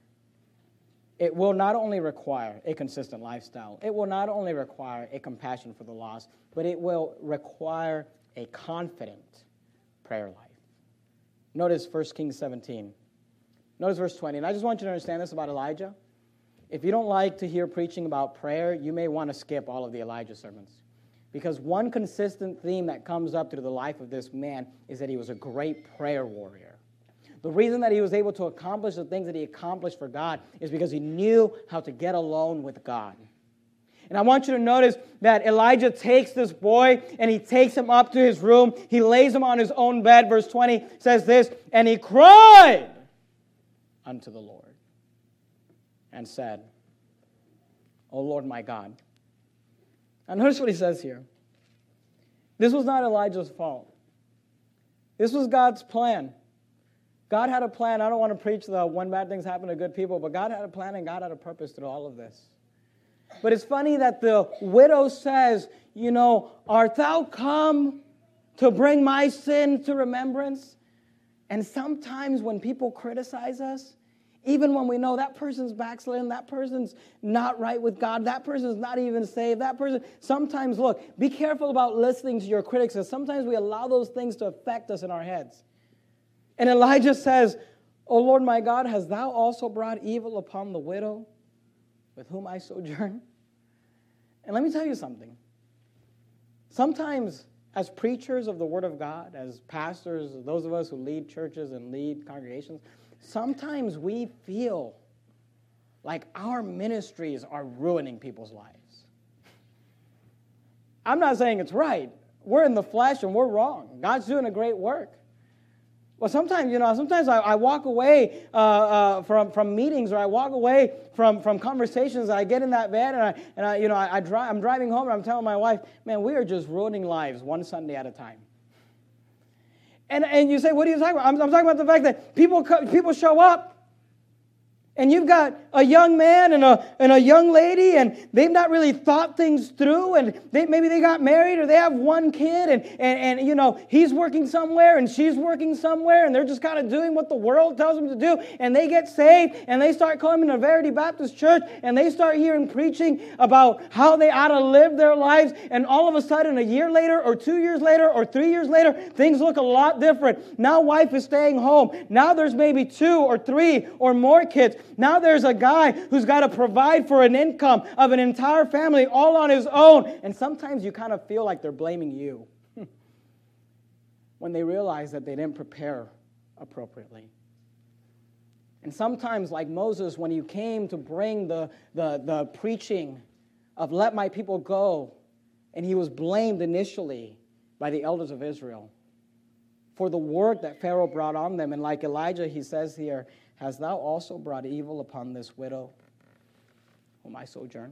it will not only require a consistent lifestyle, it will not only require a compassion for the lost, but it will require a confident prayer life. Notice 1 Kings 17. Notice verse 20. And I just want you to understand this about Elijah. If you don't like to hear preaching about prayer, you may want to skip all of the Elijah sermons. Because one consistent theme that comes up through the life of this man is that he was a great prayer warrior. The reason that he was able to accomplish the things that he accomplished for God is because he knew how to get alone with God. And I want you to notice that Elijah takes this boy and he takes him up to his room. He lays him on his own bed. Verse 20 says this, and he cried unto the Lord and said, O Lord my God. And notice what he says here. This was not Elijah's fault. This was God's plan. God had a plan. I don't want to preach the when bad things happen to good people, but God had a plan and God had a purpose through all of this. But it's funny that the widow says, you know, art thou come to bring my sin to remembrance? And sometimes when people criticize us, even when we know that person's backslidden, that person's not right with God, that person's not even saved, that person, sometimes, look, be careful about listening to your critics, because sometimes we allow those things to affect us in our heads. And Elijah says, O Lord my God, hast thou also brought evil upon the widow with whom I sojourn? And let me tell you something. Sometimes as preachers of the Word of God, as pastors, those of us who lead churches and lead congregations, sometimes we feel like our ministries are ruining people's lives. I'm not saying it's right. We're in the flesh and we're wrong. God's doing a great work. Well, sometimes, I walk away from meetings, or I walk away from conversations. I get in that van I'm driving home and I'm telling my wife, man, we are just ruining lives one Sunday at a time. And you say, what are you talking about? I'm talking about the fact that people show up. And you've got a young man and a young lady, and they've not really thought things through, and maybe they got married, or they have one kid, and he's working somewhere, and she's working somewhere, and they're just kind of doing what the world tells them to do, and they get saved, and they start coming to Verity Baptist Church, and they start hearing preaching about how they ought to live their lives, and all of a sudden, a year later, or 2 years later, or 3 years later, things look a lot different. Now wife is staying home. Now there's maybe 2 or 3 or more kids. Now there's a guy who's got to provide for an income of an entire family all on his own. And sometimes you kind of feel like they're blaming you when they realize that they didn't prepare appropriately. And sometimes, like Moses, when you came to bring the preaching of let my people go, and he was blamed initially by the elders of Israel for the work that Pharaoh brought on them. And like Elijah, he says here, hast thou also brought evil upon this widow whom I sojourn?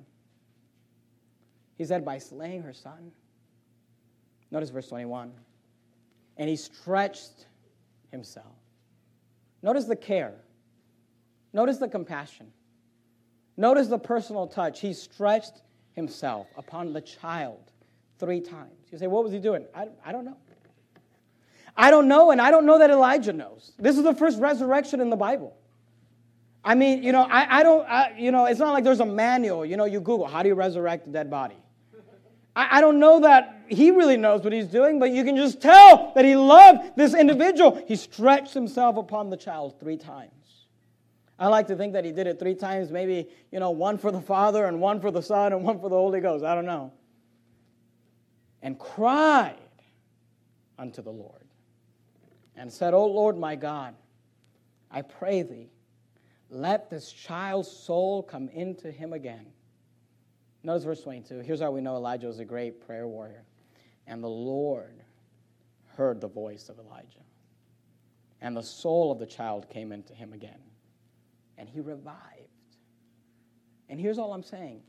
He said, by slaying her son. Notice verse 21. And he stretched himself. Notice the care. Notice the compassion. Notice the personal touch. He stretched himself upon the child 3 times. You say, what was he doing? I don't know. I don't know, and I don't know that Elijah knows. This is the first resurrection in the Bible. I mean, it's not like there's a manual. You Google, how do you resurrect a dead body? I don't know that he really knows what he's doing, but you can just tell that he loved this individual. He stretched himself upon the child 3 times. I like to think that he did it 3 times, maybe, one for the Father and one for the Son and one for the Holy Ghost. I don't know. And cried unto the Lord and said, O Lord my God, I pray thee, let this child's soul come into him again. Notice verse 22. Here's how we know Elijah was a great prayer warrior. And the Lord heard the voice of Elijah. And the soul of the child came into him again. And he revived. And here's all I'm saying.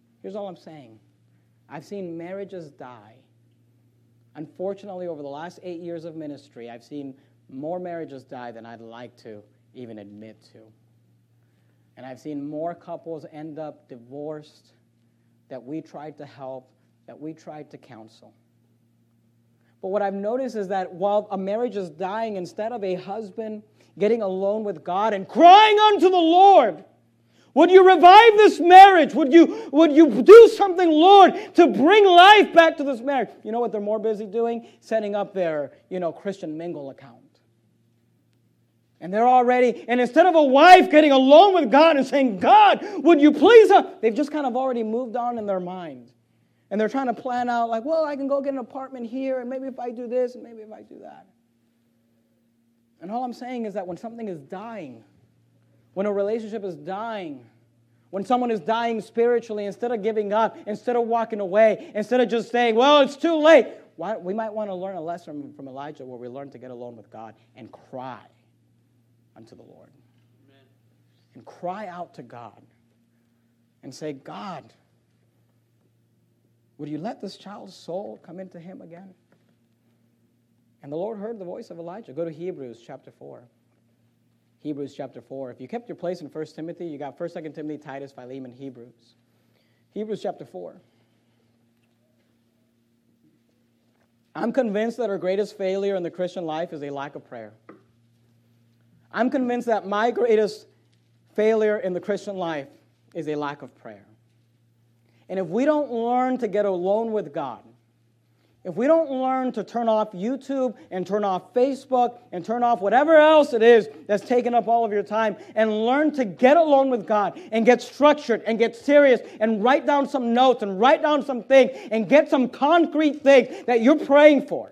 I've seen marriages die. Unfortunately, over the last 8 years of ministry, I've seen more marriages die than I'd like to even admit to. And I've seen more couples end up divorced that we tried to help, that we tried to counsel. But what I've noticed is that while a marriage is dying, instead of a husband getting alone with God and crying unto the Lord, would you revive this marriage? Would you do something, Lord, to bring life back to this marriage? You know what they're more busy doing? Setting up their, Christian Mingle account. And they're already, and instead of a wife getting alone with God and saying, God, would you please help? They've just kind of already moved on in their mind. And they're trying to plan out like, well, I can go get an apartment here, and maybe if I do this, and maybe if I do that. And all I'm saying is that when something is dying, when a relationship is dying, when someone is dying spiritually, instead of giving up, instead of walking away, instead of just saying, well, it's too late, we might want to learn a lesson from Elijah where we learn to get alone with God and cry unto the Lord. Amen. And cry out to God and say, God, would you let this child's soul come into him again? And the Lord heard the voice of Elijah. Go to Hebrews chapter 4. Hebrews chapter 4. If you kept your place in 1 Timothy, you got 1, 2 Timothy, Titus, Philemon, Hebrews. Hebrews chapter 4. I'm convinced that our greatest failure in the Christian life is a lack of prayer. I'm convinced that my greatest failure in the Christian life is a lack of prayer. And if we don't learn to get alone with God, if we don't learn to turn off YouTube and turn off Facebook and turn off whatever else it is that's taking up all of your time and learn to get alone with God and get structured and get serious and write down some notes and write down some things and get some concrete things that you're praying for.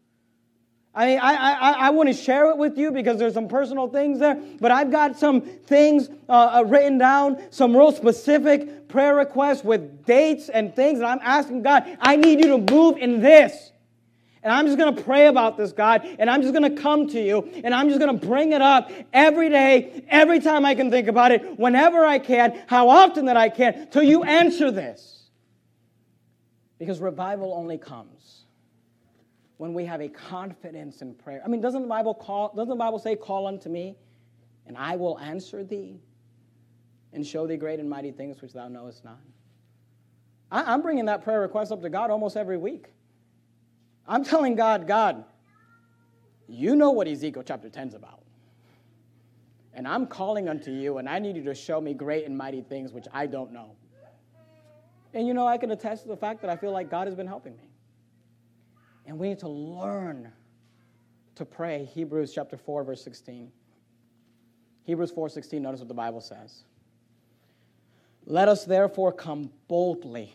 I want to share it with you because there's some personal things there, but I've got some things written down, some real specific prayer requests with dates and things, and I'm asking God, I need you to move in this. And I'm just going to pray about this, God, and I'm just going to come to you, and I'm just going to bring it up every day, every time I can think about it, whenever I can, how often that I can, till you answer this. Because revival only comes when we have a confidence in prayer. I mean, doesn't the Bible say, call unto me, and I will answer thee, and show thee great and mighty things which thou knowest not? I'm bringing that prayer request up to God almost every week. I'm telling God, you know what Ezekiel chapter 10 is about. And I'm calling unto you, and I need you to show me great and mighty things which I don't know. And I can attest to the fact that I feel like God has been helping me. And we need to learn to pray. Hebrews chapter 4, verse 16. Hebrews 4:16, notice what the Bible says. Let us therefore come boldly,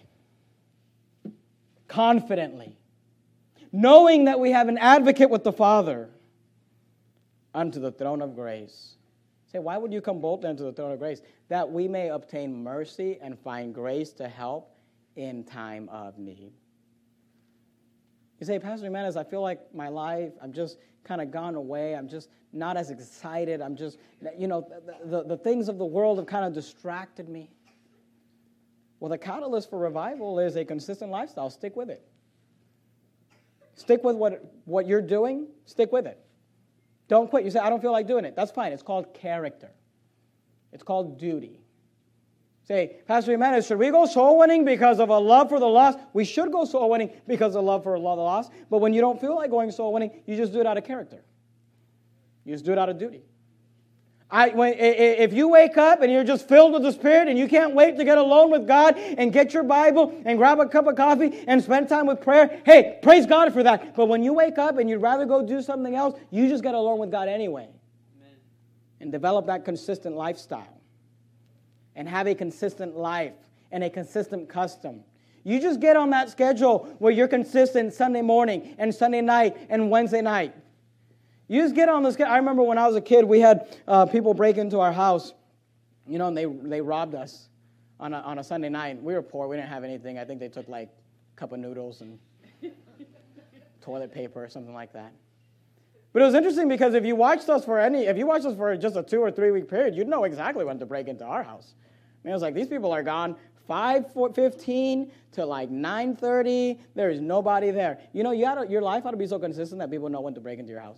confidently, knowing that we have an advocate with the Father, unto the throne of grace. Say, why would you come boldly unto the throne of grace? That we may obtain mercy and find grace to help in time of need. You say, Pastor Jimenez, I feel like my life, I'm just kind of gone away. I'm just not as excited. I'm just, the things of the world have kind of distracted me. Well, the catalyst for revival is a consistent lifestyle. Stick with it. Stick with what you're doing. Stick with it. Don't quit. You say, I don't feel like doing it. That's fine. It's called character. It's called duty. Say, Pastor Jimenez, should we go soul winning because of a love for the lost? We should go soul winning because of love for the lost. But when you don't feel like going soul winning, you just do it out of character. You just do it out of duty. If you wake up and you're just filled with the Spirit and you can't wait to get alone with God and get your Bible and grab a cup of coffee and spend time with prayer, hey, praise God for that. But when you wake up and you'd rather go do something else, you just get alone with God anyway. Amen. And develop that consistent lifestyle. And have a consistent life and a consistent custom. You just get on that schedule where you're consistent Sunday morning and Sunday night and Wednesday night. You just get on the schedule. I remember when I was a kid, we had people break into our house. And they robbed us on a Sunday night. We were poor. We didn't have anything. I think they took like a cup of noodles and toilet paper or something like that. But it was interesting because if you watched us for just a 2 or 3 week period, you'd know exactly when to break into our house. I mean, it was like, these people are gone 5:15 to like 9:30. There is nobody there. Your life ought to be so consistent that people know when to break into your house.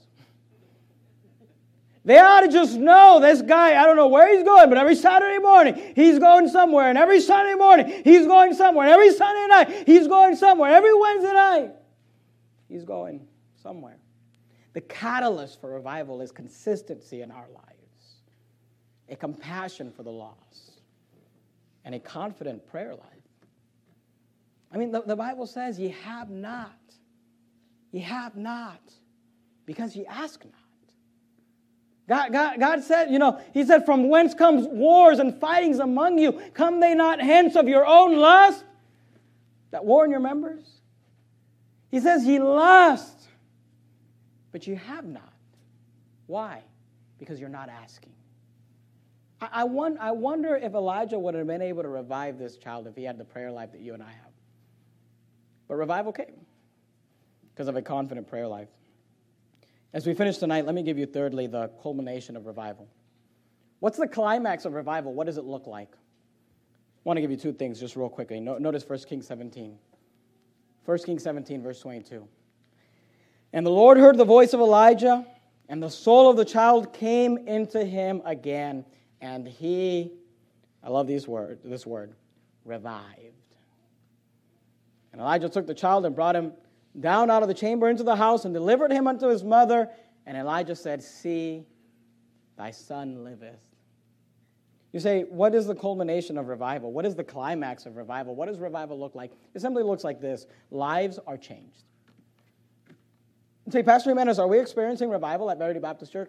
They ought to just know this guy, I don't know where he's going, but every Saturday morning, he's going somewhere. And every Sunday morning, he's going somewhere. And every Sunday night, he's going somewhere. Every Wednesday night, he's going somewhere. The catalyst for revival is consistency in our lives, a compassion for the lost, and a confident prayer life. I mean, the Bible says, ye have not, because ye ask not. God said, he said, from whence comes wars and fightings among you? Come they not hence of your own lust that war in your members? He says, ye lust, but you have not. Why? Because you're not asking. I wonder if Elijah would have been able to revive this child if he had the prayer life that you and I have. But revival came because of a confident prayer life. As we finish tonight, let me give you thirdly the culmination of revival. What's the climax of revival? What does it look like? I want to give you 2 things just real quickly. Notice 1 Kings 17. 1 Kings 17, verse 22. And the Lord heard the voice of Elijah, and the soul of the child came into him again, and he, I love this word, revived. And Elijah took the child and brought him down out of the chamber into the house and delivered him unto his mother. And Elijah said, see, thy son liveth. You say, what is the culmination of revival? What is the climax of revival? What does revival look like? It simply looks like this. Lives are changed. You say, Pastor Jimenez, are we experiencing revival at Verity Baptist Church?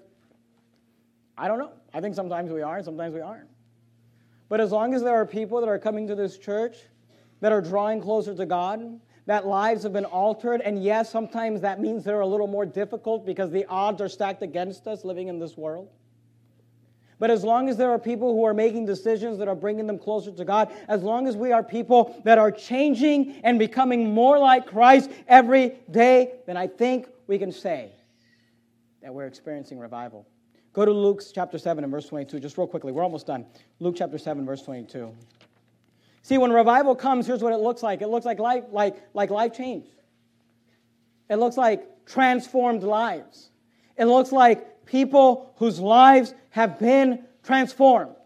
I don't know. I think sometimes we are and sometimes we aren't. But as long as there are people that are coming to this church that are drawing closer to God, that lives have been altered, and yes, sometimes that means they're a little more difficult because the odds are stacked against us living in this world. But as long as there are people who are making decisions that are bringing them closer to God, as long as we are people that are changing and becoming more like Christ every day, then I think we can say that we're experiencing revival. Go to Luke chapter 7 and verse 22, just real quickly. We're almost done. Luke chapter 7, verse 22. See, when revival comes, here's what it looks like. It looks like life change. It looks like transformed lives. It looks like people whose lives have been transformed.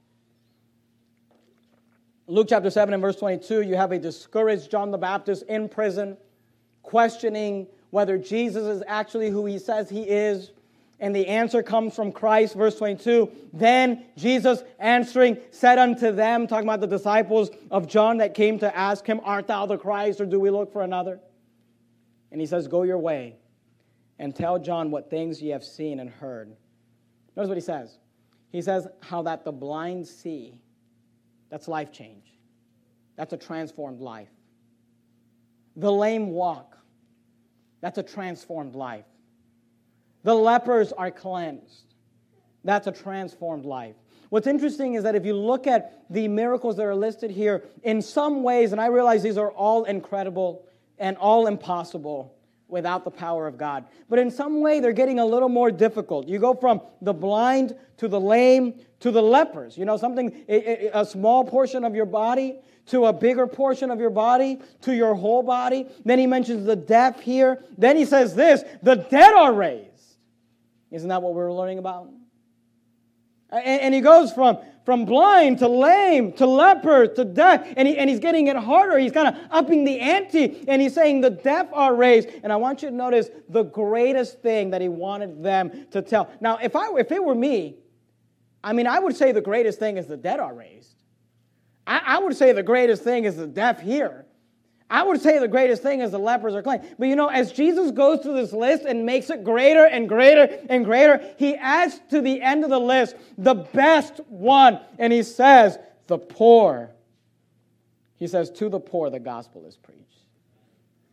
Luke chapter 7 and verse 22, you have a discouraged John the Baptist in prison, questioning whether Jesus is actually who he says he is. And the answer comes from Christ, verse 22. Then Jesus answering said unto them, talking about the disciples of John that came to ask him, art thou the Christ, or do we look for another? And he says, go your way and tell John what things ye have seen and heard. Notice what he says. He says, how that the blind see. That's life change. That's a transformed life. The lame walk. That's a transformed life. The lepers are cleansed. That's a transformed life. What's interesting is that if you look at the miracles that are listed here, in some ways, and I realize these are all incredible and all impossible without the power of God, but in some way they're getting a little more difficult. You go from the blind to the lame to the lepers. A small portion of your body to a bigger portion of your body to your whole body. Then he mentions the deaf here. Then he says this, the dead are raised. Isn't that what we're learning about? And he goes from blind to lame to leper to deaf, and he's getting it harder. He's kind of upping the ante, and he's saying the deaf are raised. And I want you to notice the greatest thing that he wanted them to tell. Now, if it were me, I would say the greatest thing is the dead are raised. I would say the greatest thing is the deaf hear. I would say the greatest thing is the lepers are clean. But as Jesus goes through this list and makes it greater and greater and greater, he adds to the end of the list the best one. And he says, the poor. He says, to the poor the gospel is preached.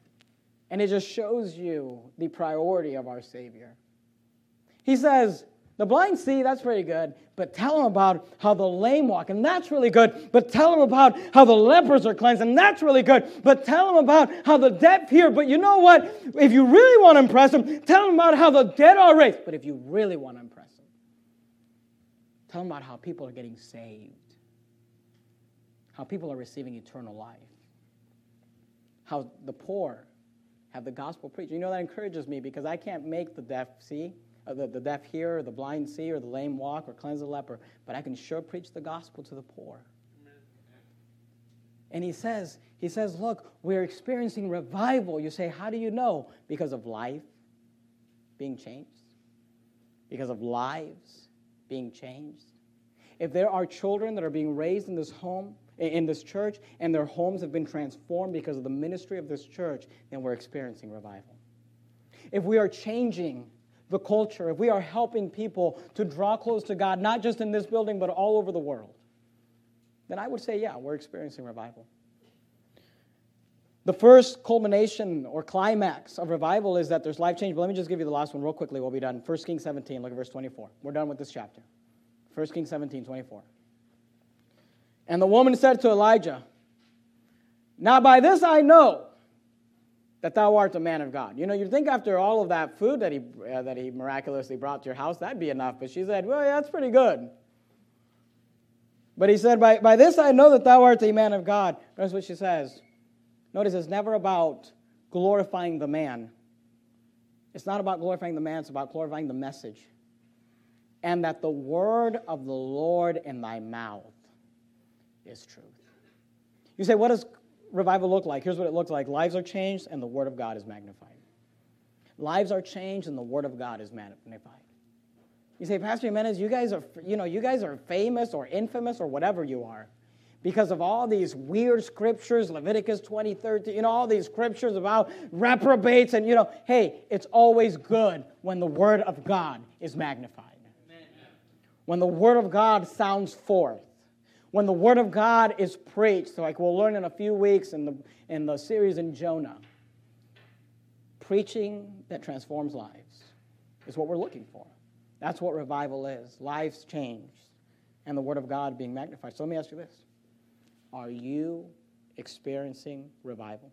And it just shows you the priority of our Savior. He says, The blind see, that's pretty good, but tell them about how the lame walk, and that's really good. But tell them about how the lepers are cleansed, and that's really good. But tell them about how the deaf hear. But you know what? If you really want to impress them, tell them about how the dead are raised. But if you really want to impress them, tell them about how people are getting saved, how people are receiving eternal life, how the poor have the gospel preached. You know, that encourages me because I can't make the deaf see. The deaf hear, or the blind see, or the lame walk, or cleanse the leper, but I can sure preach the gospel to the poor. Amen. And he says, look, we're experiencing revival. You say, how do you know? Because of life being changed. Because of lives being changed. If there are children that are being raised in this home, in this church, and their homes have been transformed because of the ministry of this church, then we're experiencing revival. If we are changing the culture, if we are helping people to draw close to God, not just in this building, but all over the world, then I would say, yeah, we're experiencing revival. The first culmination or climax of revival is that there's life change. But let me just give you the last one real quickly. We'll be done. 1 Kings 17, look at verse 24. We're done with this chapter. 1 Kings 17, 24. And the woman said to Elijah, now by this I know that thou art a man of God. You know, you'd think after all of that food that he miraculously brought to your house, that'd be enough. But she said, well, yeah, that's pretty good. But he said, by this I know that thou art a man of God. Notice what she says. Notice it's never about glorifying the man. It's not about glorifying the man. It's about glorifying the message. And that the word of the Lord in thy mouth is truth. You say, what does revival look like? Here's what it looks like. Lives are changed and the word of God is magnified. Lives are changed and the word of God is magnified. You say, Pastor Jimenez, you guys are famous or infamous or whatever you are because of all these weird scriptures, Leviticus 20:13, all these scriptures about reprobates and, hey, it's always good when the word of God is magnified. Amen. When the word of God sounds forth. When the word of God is preached, like we'll learn in a few weeks in the series in Jonah, preaching that transforms lives is what we're looking for. That's what revival is. Lives changed and the word of God being magnified. So let me ask you this. Are you experiencing revival?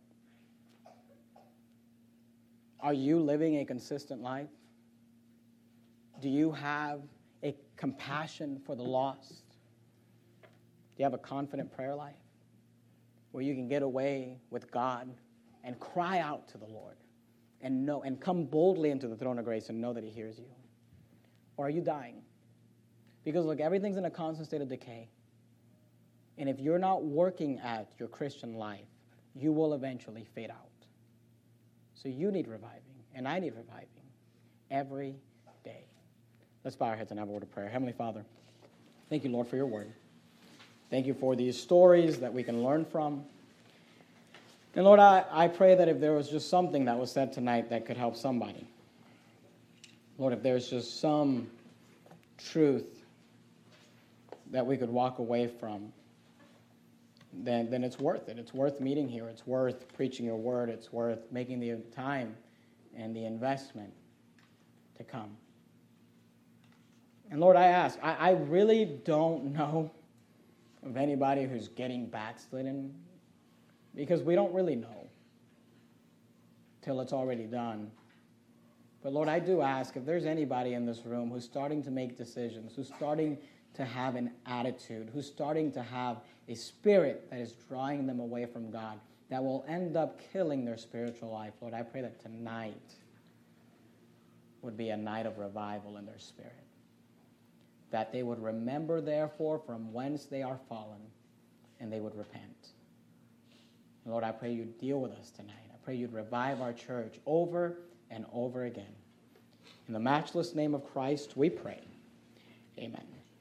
Are you living a consistent life? Do you have a compassion for the lost? Do you have a confident prayer life where you can get away with God and cry out to the Lord and come boldly into the throne of grace and know that he hears you? Or are you dying? Because, look, everything's in a constant state of decay. And if you're not working at your Christian life, you will eventually fade out. So you need reviving, and I need reviving every day. Let's bow our heads and have a word of prayer. Heavenly Father, thank you, Lord, for your word. Thank you for these stories that we can learn from. And Lord, I pray that if there was just something that was said tonight that could help somebody, Lord, if there's just some truth that we could walk away from, then it's worth it. It's worth meeting here. It's worth preaching your word. It's worth making the time and the investment to come. And Lord, I ask, I really don't know of anybody who's getting backslidden, because we don't really know till it's already done. But Lord, I do ask if there's anybody in this room who's starting to make decisions, who's starting to have an attitude, who's starting to have a spirit that is drawing them away from God, that will end up killing their spiritual life. Lord, I pray that tonight would be a night of revival in their spirit. That they would remember, therefore, from whence they are fallen, and they would repent. Lord, I pray you'd deal with us tonight. I pray you'd revive our church over and over again. In the matchless name of Christ, we pray. Amen.